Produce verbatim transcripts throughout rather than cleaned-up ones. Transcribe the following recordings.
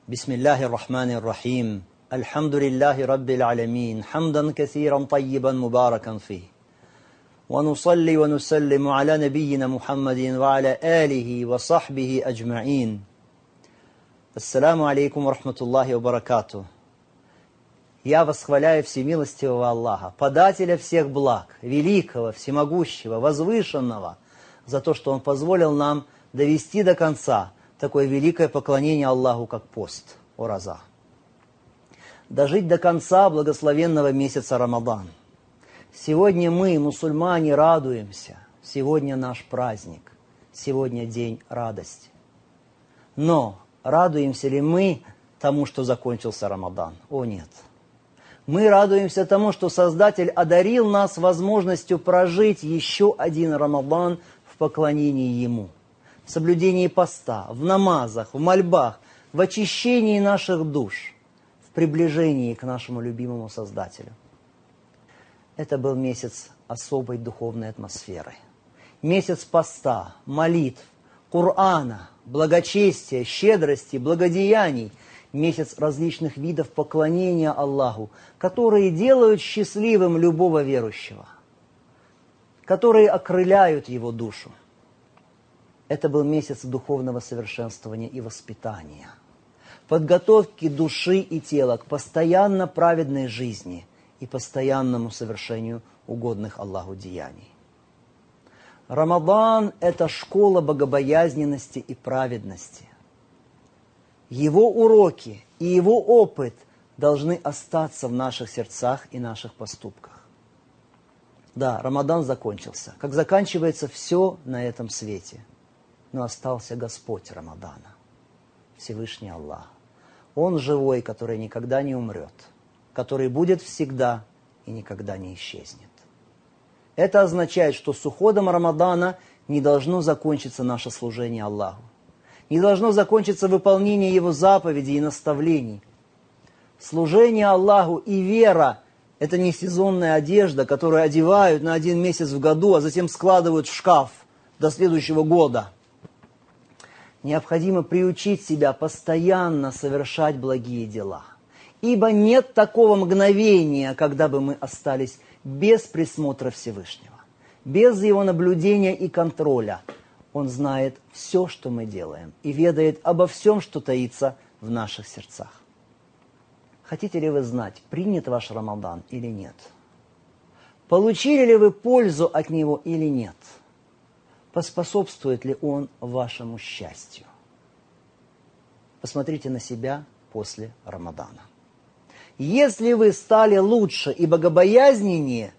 بسم الله الرحمن الرحيم الحمد لله رب العالمين حمدا كثيرا طيبا مباركا فيه ونصلي ونسلم على نبينا محمد وعلى آله وصحبه أجمعين. Ассаламу алейкум ва рахматуллахи ва баракату. Я восхваляю всемилостивого Аллаха, подателя всех благ, великого, всемогущего, возвышенного, за то, что Он позволил нам довести до конца такое великое поклонение Аллаху, как пост, ураза. Дожить до конца благословенного месяца Рамадан. Сегодня мы, мусульмане, радуемся. Сегодня наш праздник. Сегодня день радости. Но радуемся ли мы тому, что закончился Рамадан? О, нет. Мы радуемся тому, что Создатель одарил нас возможностью прожить еще один Рамадан в поклонении Ему. В соблюдении поста, в намазах, в мольбах, в очищении наших душ, в приближении к нашему любимому Создателю. Это был месяц особой духовной атмосферы. Месяц поста, молитв, Кур'ана, благочестия, щедрости, благодеяний. Месяц различных видов поклонения Аллаху, которые делают счастливым любого верующего, которые окрыляют его душу. Это был месяц духовного совершенствования и воспитания, подготовки души и тела к постоянно праведной жизни и постоянному совершению угодных Аллаху деяний. Рамадан – это школа богобоязненности и праведности. Его уроки и его опыт должны остаться в наших сердцах и наших поступках. Да, Рамадан закончился, как заканчивается все на этом свете. Но остался Господь Рамадана, Всевышний Аллах. Он живой, который никогда не умрет, который будет всегда и никогда не исчезнет. Это означает, что с уходом Рамадана не должно закончиться наше служение Аллаху. Не должно закончиться выполнение Его заповедей и наставлений. Служение Аллаху и вера – это не сезонная одежда, которую одевают на один месяц в году, а затем складывают в шкаф до следующего года. Необходимо приучить себя постоянно совершать благие дела. Ибо нет такого мгновения, когда бы мы остались без присмотра Всевышнего, без Его наблюдения и контроля. Он знает все, что мы делаем, и ведает обо всем, что таится в наших сердцах. Хотите ли вы знать, принят ваш Рамадан или нет? Получили ли вы пользу от него или нет? Поспособствует ли он вашему счастью? Посмотрите на себя после Рамадана. Если вы стали лучше и богобоязненнее,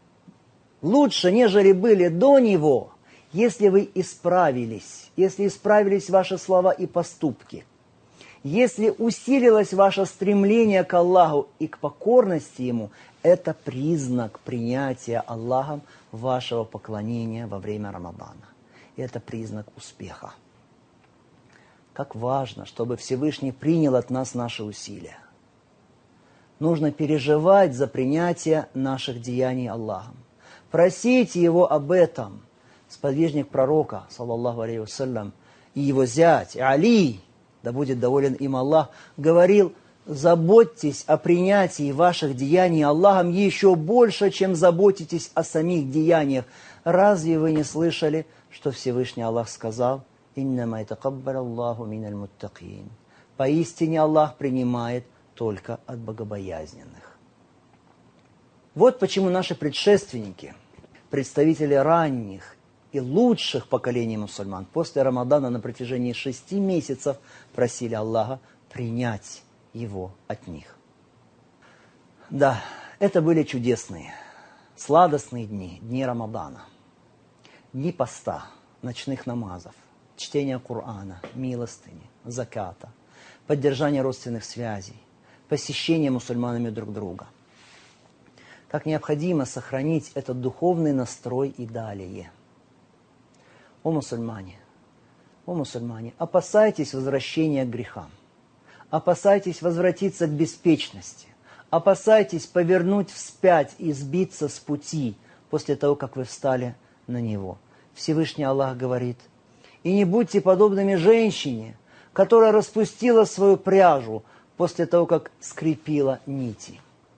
лучше, нежели были до него, если вы исправились, если исправились ваши слова и поступки, если усилилось ваше стремление к Аллаху и к покорности Ему, это признак принятия Аллахом вашего поклонения во время Рамадана. И это признак успеха. Как важно, чтобы Всевышний принял от нас наши усилия. Нужно переживать за принятие наших деяний Аллахом. Просите Его об этом. Сподвижник пророка, саллаллаху алейхи вассалям, и его зять, Али, да будет доволен им Аллах, говорил: заботьтесь о принятии ваших деяний Аллахом еще больше, чем заботитесь о самих деяниях. Разве вы не слышали, что Всевышний Аллах сказал: «Иннама ятакаббаляллаху миналь муттакин». Поистине Аллах принимает только от богобоязненных. Вот почему наши предшественники, представители ранних и лучших поколений мусульман, после Рамадана на протяжении шести месяцев просили Аллаха принять его от них. Да, это были чудесные, сладостные дни, дни Рамадана. Дни поста, ночных намазов, чтения Кур'ана, милостыни, заката, поддержания родственных связей, посещения мусульманами друг друга. Как необходимо сохранить этот духовный настрой и далее. О мусульмане, о мусульмане, опасайтесь возвращения к грехам, опасайтесь возвратиться к беспечности, опасайтесь повернуть вспять и сбиться с пути после того, как вы встали на него. Всевышний Аллах говорит: «И не будьте подобными женщине, которая распустила свою пряжу после того, как скрепила нити.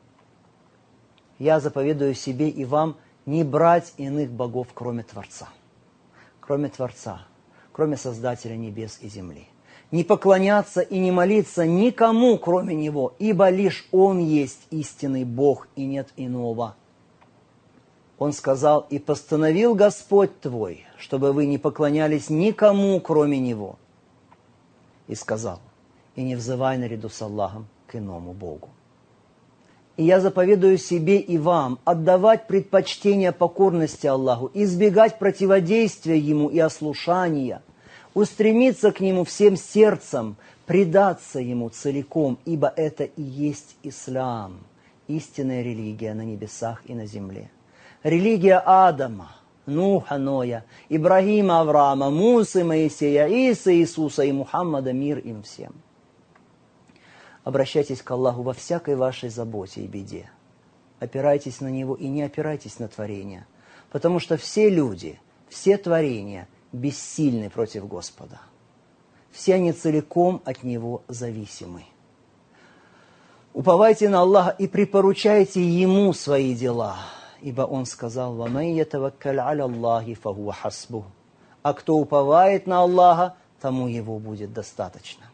Я заповедую себе и вам не брать иных богов, кроме Творца, кроме Творца, кроме Создателя небес и земли. Не поклоняться и не молиться никому, кроме Него, ибо лишь Он есть истинный Бог, и нет иного. Он сказал: «И постановил Господь твой, чтобы вы не поклонялись никому, кроме Него». И сказал: «И не взывай наряду с Аллахом к иному Богу». И я заповедую себе и вам отдавать предпочтение покорности Аллаху, избегать противодействия Ему и ослушания, устремиться к Нему всем сердцем, предаться Ему целиком, ибо это и есть ислам, истинная религия на небесах и на земле. Религия Адама, Нуха, Ноя, Ибрагима, Авраама, Мусы, Моисея, Исы, Иисуса и Мухаммада, мир им всем. Обращайтесь к Аллаху во всякой вашей заботе и беде. Опирайтесь на Него и не опирайтесь на творения, потому что все люди, все творения бессильны против Господа. Все они целиком от Него зависимы. Уповайте на Аллаха и припоручайте Ему свои дела, ибо Он сказал: «Ваман ятаваккаль аля Аллахи фахуа хасбух». А кто уповает на Аллаха, тому Его будет достаточно.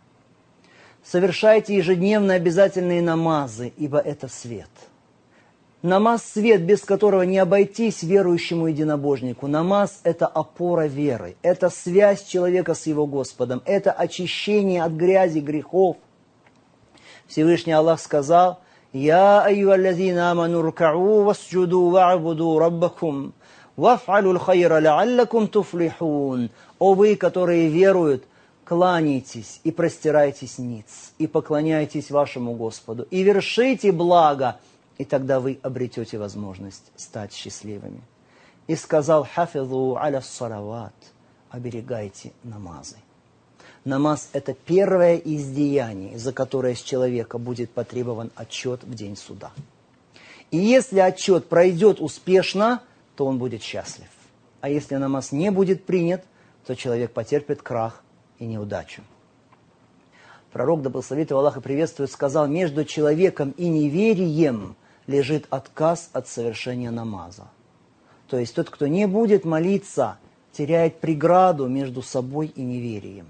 Совершайте ежедневно обязательные намазы, ибо это свет. Намаз – свет, без которого не обойтись верующему единобожнику. Намаз – это опора веры, это связь человека с его Господом, это очищение от грязи, грехов. Всевышний Аллах сказал: «Я айюаллазина аману рукау васджуду ва'буду раббакум ваф'алу л-хайра ла'аллакум туфлихун». О вы, которые веруют, кланяйтесь и простирайтесь ниц, и поклоняйтесь вашему Господу, и вершите благо, и тогда вы обретете возможность стать счастливыми. И сказал: «Хафизу аля салават», оберегайте намазы. Намаз – это первое из деяний, за которое с человека будет потребован отчет в день суда. И если отчет пройдет успешно, то он будет счастлив. А если намаз не будет принят, то человек потерпит крах и неудачу. Пророк, да благословит его Аллах и приветствует, сказал: между человеком и неверием лежит отказ от совершения намаза. То есть тот, кто не будет молиться, теряет преграду между собой и неверием.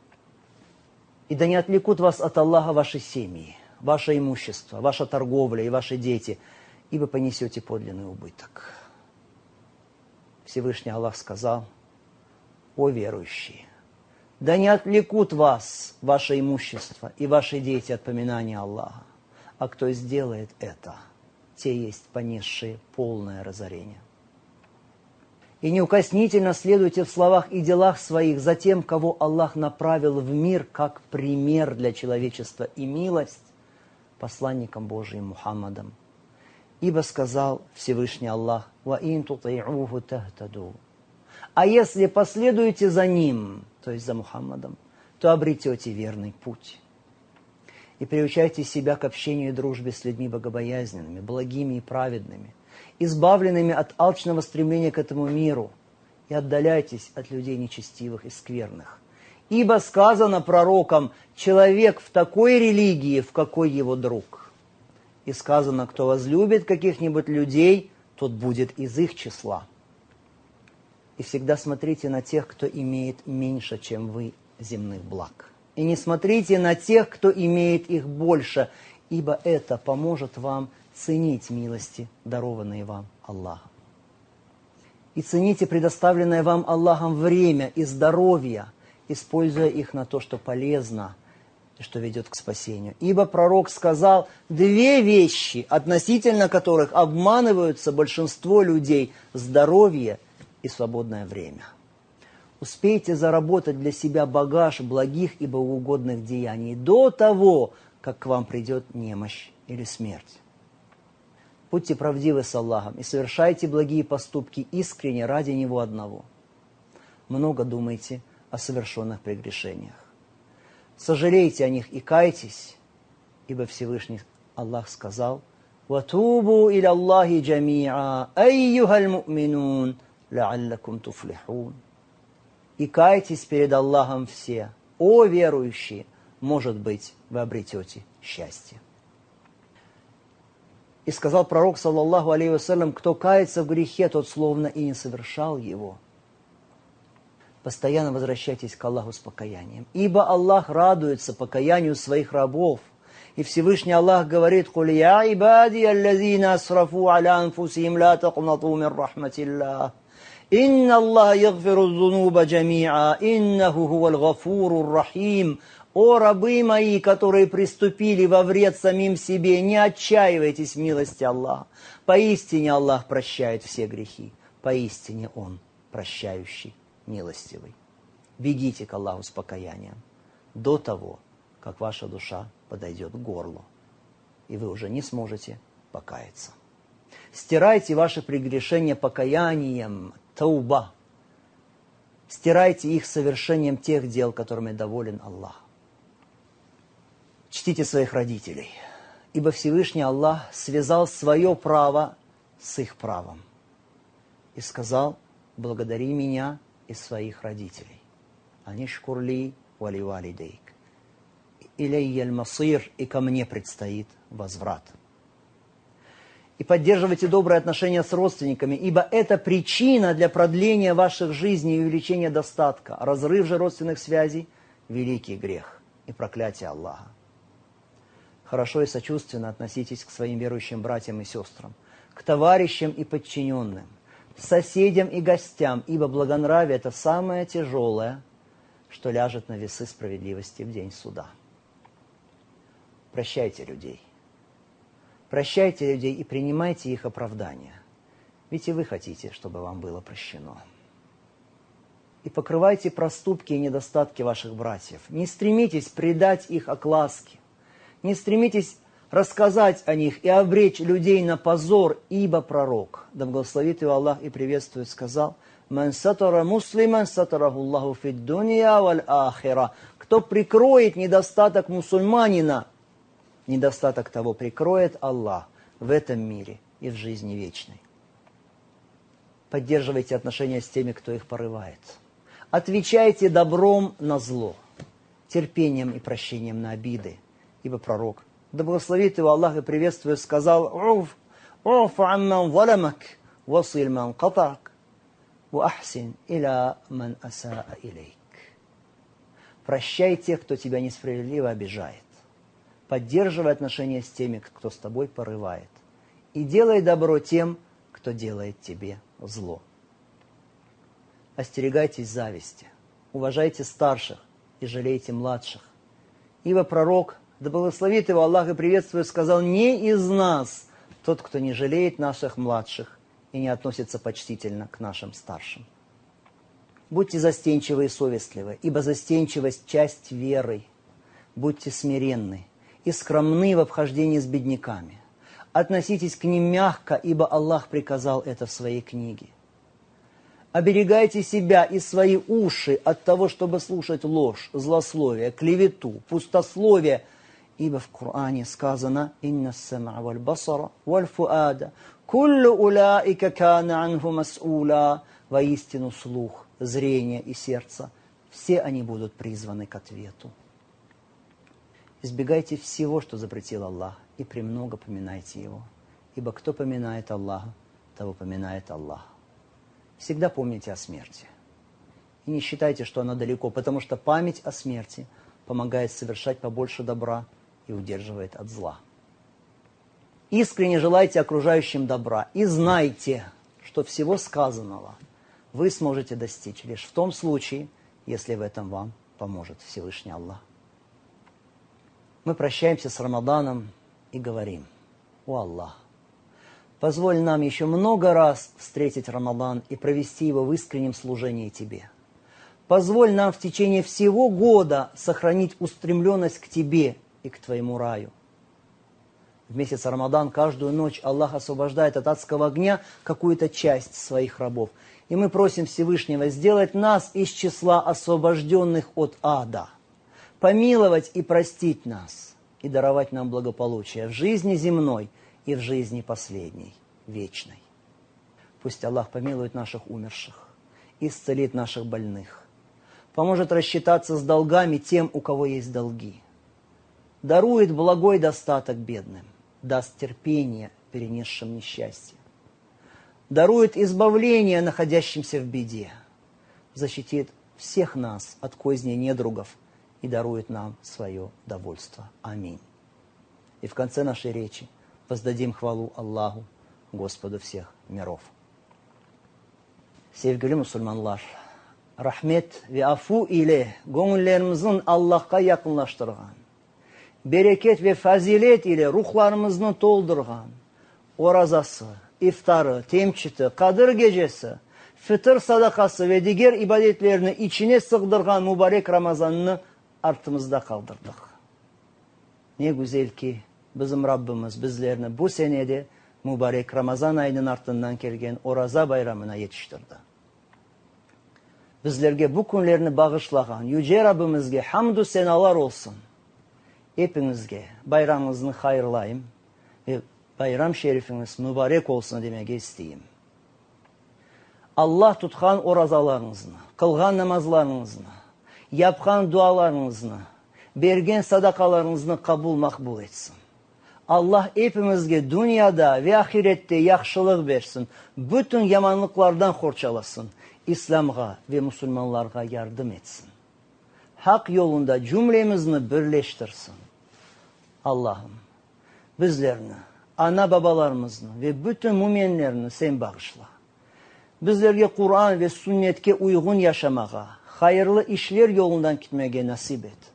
И да не отвлекут вас от Аллаха ваши семьи, ваше имущество, ваша торговля и ваши дети, ибо понесете подлинный убыток. Всевышний Аллах сказал: «О верующие, да не отвлекут вас ваше имущество и ваши дети от поминания Аллаха, а кто сделает это, те есть понесшие полное разорение. И неукоснительно следуйте в словах и делах своих за тем, кого Аллах направил в мир как пример для человечества и милость, посланником Божиим Мухаммадом. Ибо сказал Всевышний Аллах: «Ва ин тути'уху тахтаду». А если последуете за ним, то есть за Мухаммадом, то обретете верный путь. И приучайте себя к общению и дружбе с людьми богобоязненными, благими и праведными, избавленными от алчного стремления к этому миру, и отдаляйтесь от людей нечестивых и скверных. Ибо сказано пророком: человек в такой религии, в какой его друг. И сказано: кто возлюбит каких-нибудь людей, тот будет из их числа. И всегда смотрите на тех, кто имеет меньше, чем вы, земных благ. И не смотрите на тех, кто имеет их больше, ибо это поможет вам ценить милости, дарованные вам Аллахом. И цените предоставленное вам Аллахом время и здоровье, используя их на то, что полезно и что ведет к спасению. Ибо пророк сказал две вещи, относительно которых обманываются большинство людей: здоровье и свободное время. Успейте заработать для себя багаж благих и богоугодных деяний до того, как к вам придет немощь или смерть. Будьте правдивы с Аллахом и совершайте благие поступки искренне ради Него одного. Много думайте о совершенных прегрешениях. Сожалейте о них и кайтесь, ибо Всевышний Аллах сказал: «Ватубу иля Аллахи джами'a, айюхаль му'минун, ла'аллакум туфлихун». И кайтесь перед Аллахом все, о верующие, может быть, вы обретете счастье. И сказал пророк, саллаллаху алейхи вассалям, кто кается в грехе, тот словно и не совершал его. Постоянно возвращайтесь к Аллаху с покаянием. Ибо Аллах радуется покаянию своих рабов. И Всевышний Аллах говорит: «Куль я ибади аллазина асрафу аля анфусихим ла тaqнату мин рахматиллах. Инна Аллах ягфиру зунуба джамиа, иннаху хуваль гафурур рахим». О рабы мои, которые приступили во вред самим себе, не отчаивайтесь в милости Аллаха. Поистине Аллах прощает все грехи. Поистине Он прощающий, милостивый. Бегите к Аллаху с покаянием до того, как ваша душа подойдет к горлу, и вы уже не сможете покаяться. Стирайте ваши прегрешения покаянием, тауба. Стирайте их совершением тех дел, которыми доволен Аллах. Чтите своих родителей, ибо Всевышний Аллах связал свое право с их правом и сказал: благодари меня и своих родителей. Анишкурли вали валидейк. Илейяль масир, и ко мне предстоит возврат. И поддерживайте добрые отношения с родственниками, ибо это причина для продления ваших жизней и увеличения достатка. Разрыв же родственных связей – великий грех и проклятие Аллаха. Хорошо и сочувственно относитесь к своим верующим братьям и сестрам, к товарищам и подчиненным, соседям и гостям, ибо благонравие – это самое тяжелое, что ляжет на весы справедливости в день суда. Прощайте людей. Прощайте людей и принимайте их оправдания, ведь и вы хотите, чтобы вам было прощено. И покрывайте проступки и недостатки ваших братьев. Не стремитесь предать их огласке. Не стремитесь рассказать о них и обречь людей на позор, ибо пророк, да благословит его Аллах и приветствует, сказал: «Ман сатара муслиман сатараху Аллаху фид дунья валь ахира». Кто прикроет недостаток мусульманина, недостаток того прикроет Аллах в этом мире и в жизни вечной. Поддерживайте отношения с теми, кто их порывает. Отвечайте добром на зло, терпением и прощением на обиды. Ибо пророк, да благословит его Аллах и приветствует, сказал: «Уф, уф амман заламак, василь ман катак, ва ахсин иля ман асаа илейк». Прощай тех, кто тебя несправедливо обижает. Поддерживай отношения с теми, кто с тобой порывает. И делай добро тем, кто делает тебе зло. Остерегайтесь зависти, уважайте старших и жалейте младших. Ибо пророк, да благословит его Аллах и приветствует, сказал: «Не из нас тот, кто не жалеет наших младших и не относится почтительно к нашим старшим». Будьте застенчивы и совестливы, ибо застенчивость – часть веры. Будьте смиренны и скромны в обхождении с бедняками. Относитесь к ним мягко, ибо Аллах приказал это в своей книге. Оберегайте себя и свои уши от того, чтобы слушать ложь, злословие, клевету, пустословие, ибо в Коране сказано: «Инна ас-сам'a валь басара валь фуада, куллу улаика кана анху мас'ула». Воистину слух, зрение и сердце, все они будут призваны к ответу. Избегайте всего, что запретил Аллах, и премного поминайте Его, ибо кто поминает Аллаха, того поминает Аллах. Всегда помните о смерти. И не считайте, что она далеко, потому что память о смерти помогает совершать побольше добра и удерживает от зла. Искренне желайте окружающим добра и знайте, что всего сказанного вы сможете достичь лишь в том случае, если в этом вам поможет Всевышний Аллах. Мы прощаемся с Рамаданом и говорим: «О Аллах, позволь нам еще много раз встретить Рамадан и провести его в искреннем служении Тебе. Позволь нам в течение всего года сохранить устремленность к Тебе и к Твоему раю». В месяц Рамадан каждую ночь Аллах освобождает от адского огня какую-то часть своих рабов. И мы просим Всевышнего сделать нас из числа освобожденных от ада, помиловать и простить нас, и даровать нам благополучие в жизни земной и в жизни последней, вечной. Пусть Аллах помилует наших умерших, исцелит наших больных, поможет рассчитаться с долгами тем, у кого есть долги, дарует благой достаток бедным, даст терпение перенесшим несчастье, дарует избавление находящимся в беде, защитит всех нас от козни недругов и дарует нам свое довольство. Аминь. И в конце нашей речи воздадим хвалу Аллаху, Господу всех миров. Sevgili Müslümanlar, rahmet ve afu ile gönüllerimizin Allah'a yakınlaştırgan, bereket ve fazilet ile ruhlarımızı doldurgan, orazası, iftarı, temçiti, Kadir gecesi, fıtır sadakası ve diğer ibadetlerini içine sığdırgan mübarek Ramazan'ını artımızda kaldırdık. Ne güzel ki bizim Rabbimiz bizlerini bu senede mübarek Ramazan ayının ardından gelgen Oraza bayramına yetiştirdi. Bizlerge bu günlerini bağışlagan Yüce Rabbimizge hamdü senalar olsun. Hepinizge bayramınızı hayırlayım ve bayram şerifiniz mübarek olsun demek isteyeyim. Allah tutkan orazalarınızını, kılgan namazlarınızını, yapkan dualarınızını, bergen sadakalarınızını kabul makbul etsin. Allah hepimizge dünyada ve ahirette yaxşılıq versin. Bütün yamanlıklardan xorçalasın. İslam'a ve Müslümanlara yardım etsin. Hak yolunda cümlemizni birleştirsin. Allah'ım bizlerini, ana babalarımızını ve bütün müminlerini sen bağışla. Bizlerge Kur'an ve sünnetke uygun yaşamağa, hayırlı işler yolundan gitmeye nasip et.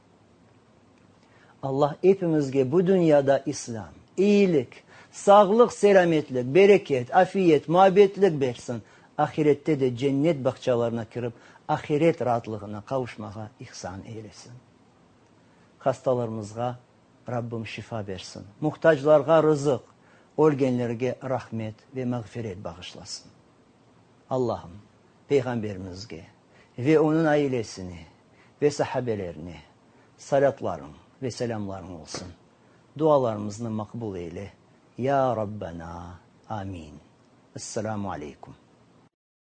Allah hepimizge bu dünyada İslam, iyilik, sağlık, selametlik, bereket, afiyet, muhabbetlik versin. Ahirette de cennet bahçalarına kirip ahiret rahatlığına kavuşmağa ihsan eylesin. Hastalarımızga Rabbim şifa versin. Muhtaçlarga rızık, ölgenlerge rahmet ve mağfiret bağışlasın. Allah'ım Peygamberimizge ve onun ailesini ve sahabelerini salatların ve selamların olsun. Dualarımızı makbul eyle. Ya Rabbena. Amin. Esselamu Aleyküm.